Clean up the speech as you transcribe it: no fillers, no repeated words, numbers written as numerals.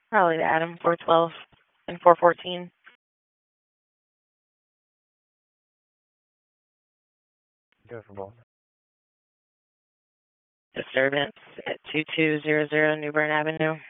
Probably the Adam 412 and 414. Go for both. Disturbance at 2200 New Bern Avenue.